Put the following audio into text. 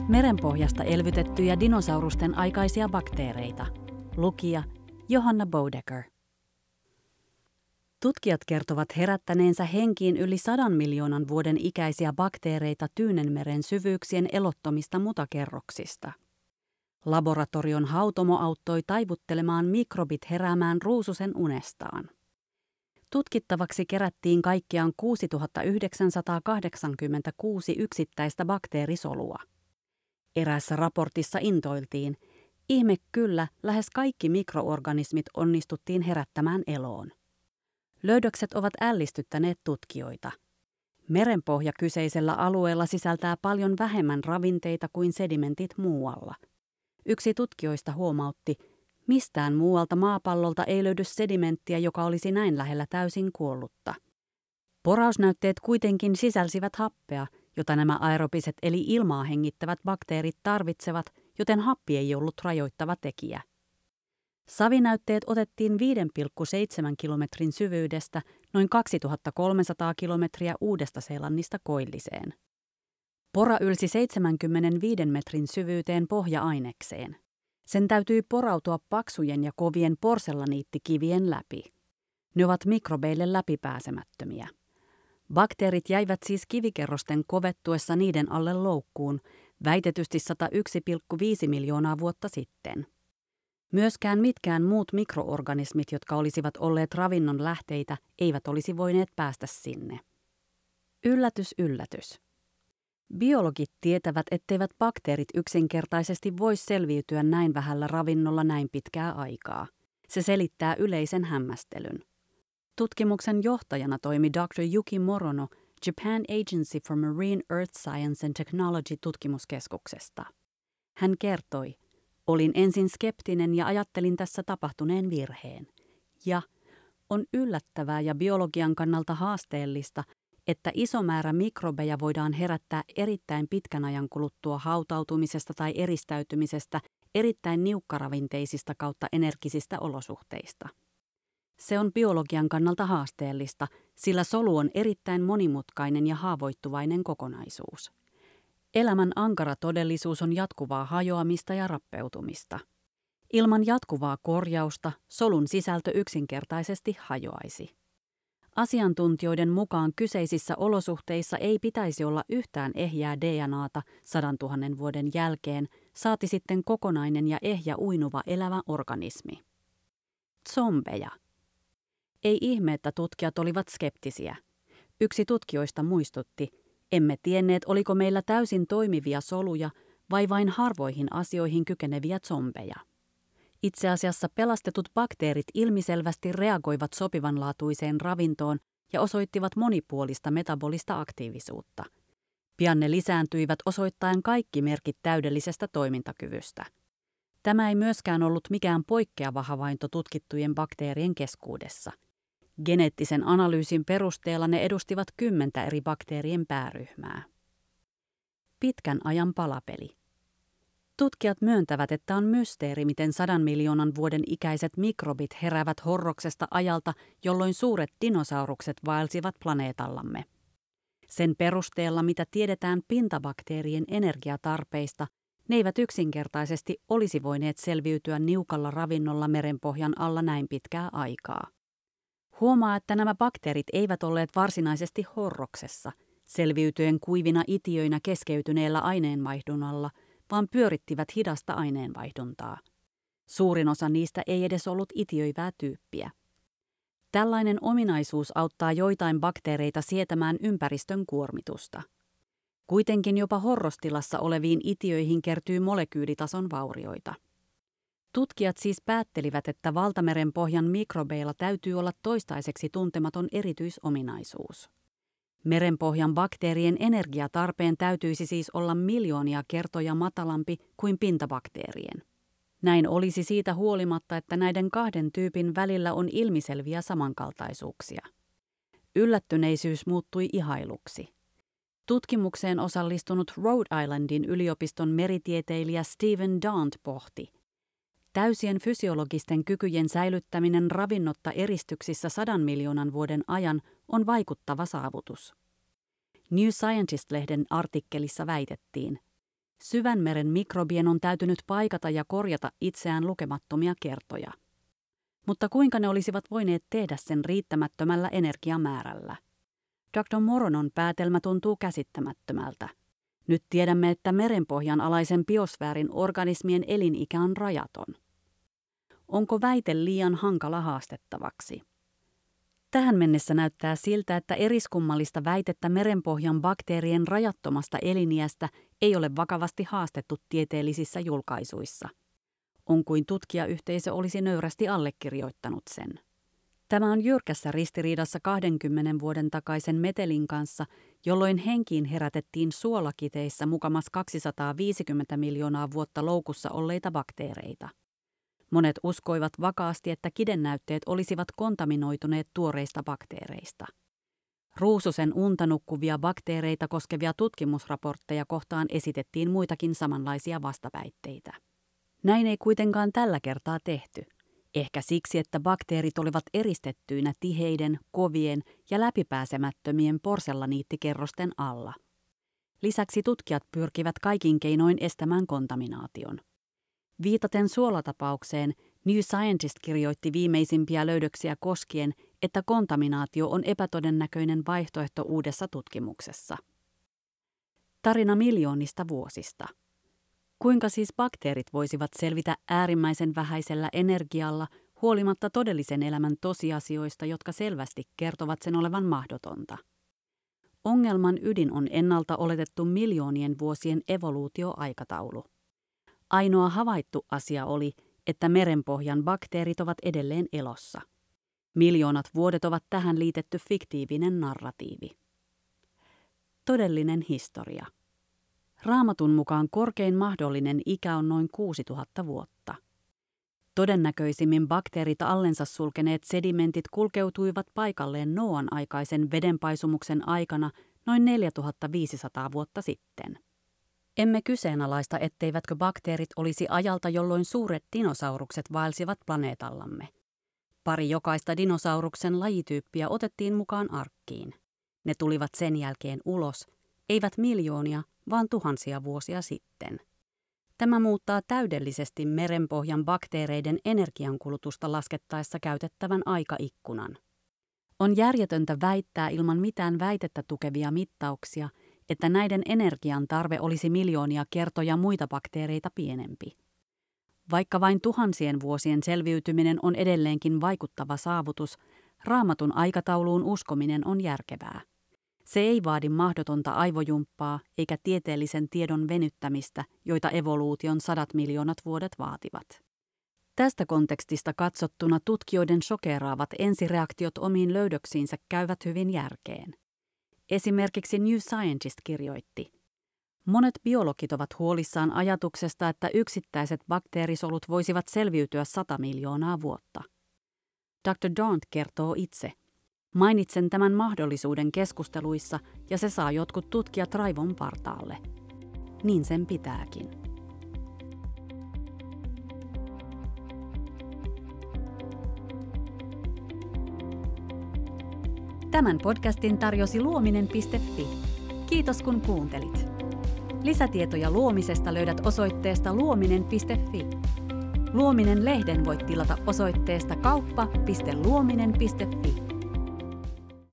Merenpohjasta elvytettyjä dinosaurusten aikaisia bakteereita. Lukija Johanna Bodecker. Tutkijat kertovat herättäneensä henkiin yli 100 miljoonan vuoden ikäisiä bakteereita Tyynenmeren syvyyksien elottomista mutakerroksista. Laboratorion hautomo auttoi taivuttelemaan mikrobit heräämään ruususen unestaan. Tutkittavaksi kerättiin kaikkiaan 6986 yksittäistä bakteerisolua. Eräässä raportissa intoiltiin, ihme kyllä, lähes kaikki mikroorganismit onnistuttiin herättämään eloon. Löydökset ovat ällistyttäneet tutkijoita. Merenpohja kyseisellä alueella sisältää paljon vähemmän ravinteita kuin sedimentit muualla. Yksi tutkijoista huomautti, mistään muualta maapallolta ei löydy sedimenttiä, joka olisi näin lähellä täysin kuollutta. Porausnäytteet kuitenkin sisälsivät happea, jota nämä aerobiset eli ilmaa hengittävät bakteerit tarvitsevat, joten happi ei ollut rajoittava tekijä. Savinäytteet otettiin 5,7 kilometrin syvyydestä noin 2300 kilometriä Uudesta-Seelannista koilliseen. Pora ylsi 75 metrin syvyyteen pohja-ainekseen. Sen täytyi porautua paksujen ja kovien porselaniittikivien läpi. Ne ovat mikrobeille läpipääsemättömiä. Bakteerit jäivät siis kivikerrosten kovettuessa niiden alle loukkuun, väitetysti 101,5 miljoonaa vuotta sitten. Myöskään mitkään muut mikroorganismit, jotka olisivat olleet ravinnon lähteitä, eivät olisi voineet päästä sinne. Yllätys, yllätys. Biologit tietävät, etteivät bakteerit yksinkertaisesti voi selviytyä näin vähällä ravinnolla näin pitkää aikaa. Se selittää yleisen hämmästelyn. Tutkimuksen johtajana toimi Dr. Yuki Morono Japan Agency for Marine Earth Science and Technology tutkimuskeskuksesta. Hän kertoi, olin ensin skeptinen ja ajattelin tässä tapahtuneen virheen. Ja on yllättävää ja biologian kannalta haasteellista, että iso määrä mikrobeja voidaan herättää erittäin pitkän ajan kuluttua hautautumisesta tai eristäytymisestä erittäin niukkaravinteisista kautta energisistä olosuhteista. Se on biologian kannalta haasteellista, sillä solu on erittäin monimutkainen ja haavoittuvainen kokonaisuus. Elämän ankara todellisuus on jatkuvaa hajoamista ja rappeutumista. Ilman jatkuvaa korjausta solun sisältö yksinkertaisesti hajoaisi. Asiantuntijoiden mukaan kyseisissä olosuhteissa ei pitäisi olla yhtään ehjää DNAta 100 000 vuoden jälkeen, saati sitten kokonainen ja ehjä uinuva elävä organismi. Zombeja. Ei ihme, että tutkijat olivat skeptisiä. Yksi tutkijoista muistutti, emme tienneet, oliko meillä täysin toimivia soluja vai vain harvoihin asioihin kykeneviä zombeja. Itse asiassa pelastetut bakteerit ilmiselvästi reagoivat sopivanlaatuiseen ravintoon ja osoittivat monipuolista metabolista aktiivisuutta. Pian ne lisääntyivät osoittaen kaikki merkit täydellisestä toimintakyvystä. Tämä ei myöskään ollut mikään poikkeava havainto tutkittujen bakteerien keskuudessa. Geneettisen analyysin perusteella ne edustivat 10 eri bakteerien pääryhmää. Pitkän ajan palapeli. Tutkijat myöntävät, että on mysteeri, miten 100 miljoonan vuoden ikäiset mikrobit heräävät horroksesta ajalta, jolloin suuret dinosaurukset vaelsivat planeetallamme. Sen perusteella, mitä tiedetään pintabakteerien energiatarpeista, ne eivät yksinkertaisesti olisi voineet selviytyä niukalla ravinnolla merenpohjan alla näin pitkää aikaa. Huomaa, että nämä bakteerit eivät olleet varsinaisesti horroksessa, selviytyen kuivina itiöinä keskeytyneellä aineenvaihdunnalla, vaan pyörittivät hidasta aineenvaihduntaa. Suurin osa niistä ei edes ollut itiöivää tyyppiä. Tällainen ominaisuus auttaa joitain bakteereita sietämään ympäristön kuormitusta. Kuitenkin jopa horrostilassa oleviin itiöihin kertyy molekyylitason vaurioita. Tutkijat siis päättelivät, että valtameren pohjan mikrobeilla täytyy olla toistaiseksi tuntematon erityisominaisuus. Merenpohjan bakteerien energiatarpeen täytyisi siis olla miljoonia kertoja matalampi kuin pintabakteerien. Näin olisi siitä huolimatta, että näiden kahden tyypin välillä on ilmiselviä samankaltaisuuksia. Yllättyneisyys muuttui ihailuksi. Tutkimukseen osallistunut Rhode Islandin yliopiston meritieteilijä Stephen Daunt pohti, täysien fysiologisten kykyjen säilyttäminen ravinnotta eristyksissä 100 miljoonan vuoden ajan on vaikuttava saavutus. New Scientist-lehden artikkelissa väitettiin, Syvän meren mikrobien on täytynyt paikata ja korjata itseään lukemattomia kertoja. Mutta kuinka ne olisivat voineet tehdä sen riittämättömällä energiamäärällä? Dr. Moronon päätelmä tuntuu käsittämättömältä. Nyt tiedämme, että merenpohjan alaisen biosfäärin organismien elinikä on rajaton. Onko väite liian hankala haastettavaksi? Tähän mennessä näyttää siltä, että eriskummallista väitettä merenpohjan bakteerien rajattomasta eliniästä ei ole vakavasti haastettu tieteellisissä julkaisuissa. On kuin tutkijayhteisö olisi nöyrästi allekirjoittanut sen. Tämä on jyrkässä ristiriidassa 20 vuoden takaisen metelin kanssa, jolloin henkiin herätettiin suolakiteissä mukamas 250 miljoonaa vuotta loukussa olleita bakteereita. Monet uskoivat vakaasti, että kidennäytteet olisivat kontaminoituneet tuoreista bakteereista. Ruususen unta nukkuvia bakteereita koskevia tutkimusraportteja kohtaan esitettiin muitakin samanlaisia vastaväitteitä. Näin ei kuitenkaan tällä kertaa tehty. Ehkä siksi, että bakteerit olivat eristettyinä tiheiden, kovien ja läpipääsemättömien porsellaniittikerrosten alla. Lisäksi tutkijat pyrkivät kaikin keinoin estämään kontaminaation. Viitaten suolatapaukseen, New Scientist kirjoitti viimeisimpiä löydöksiä koskien, että kontaminaatio on epätodennäköinen vaihtoehto uudessa tutkimuksessa. Tarina miljoonista vuosista. Kuinka siis bakteerit voisivat selvitä äärimmäisen vähäisellä energialla huolimatta todellisen elämän tosiasioista, jotka selvästi kertovat sen olevan mahdotonta? Ongelman ydin on ennalta oletettu miljoonien vuosien evoluutioaikataulu. Ainoa havaittu asia oli, että merenpohjan bakteerit ovat edelleen elossa. Miljoonat vuodet ovat tähän liitetty fiktiivinen narratiivi. Todellinen historia. Raamatun mukaan korkein mahdollinen ikä on noin 6000 vuotta. Todennäköisimmin bakteerit allensa sulkeneet sedimentit kulkeutuivat paikalleen Nooan aikaisen vedenpaisumuksen aikana noin 4500 vuotta sitten. Emme kyseenalaista, etteivätkö bakteerit olisi ajalta, jolloin suuret dinosaurukset vaelsivat planeetallamme. Pari jokaista dinosauruksen lajityyppiä otettiin mukaan arkkiin. Ne tulivat sen jälkeen ulos, eivät miljoonia, vaan tuhansia vuosia sitten. Tämä muuttaa täydellisesti merenpohjan bakteereiden energiankulutusta laskettaessa käytettävän aikaikkunan. On järjetöntä väittää ilman mitään väitettä tukevia mittauksia, että näiden energian tarve olisi miljoonia kertoja muita bakteereita pienempi. Vaikka vain tuhansien vuosien selviytyminen on edelleenkin vaikuttava saavutus, Raamatun aikatauluun uskominen on järkevää. Se ei vaadi mahdotonta aivojumppaa eikä tieteellisen tiedon venyttämistä, joita evoluution 100 miljoonat vuodet vaativat. Tästä kontekstista katsottuna tutkijoiden shokeeraavat ensireaktiot omiin löydöksiinsä käyvät hyvin järkeen. Esimerkiksi New Scientist kirjoitti: monet biologit ovat huolissaan ajatuksesta, että yksittäiset bakteerisolut voisivat selviytyä 100 miljoonaa vuotta. Dr. Daunt kertoo itse: mainitsen tämän mahdollisuuden keskusteluissa ja se saa jotkut tutkijat raivon partaalle. Niin sen pitääkin. Tämän podcastin tarjosi luominen.fi. Kiitos kun kuuntelit. Lisätietoja luomisesta löydät osoitteesta luominen.fi. Luominen-lehden voit tilata osoitteesta kauppa.luominen.fi.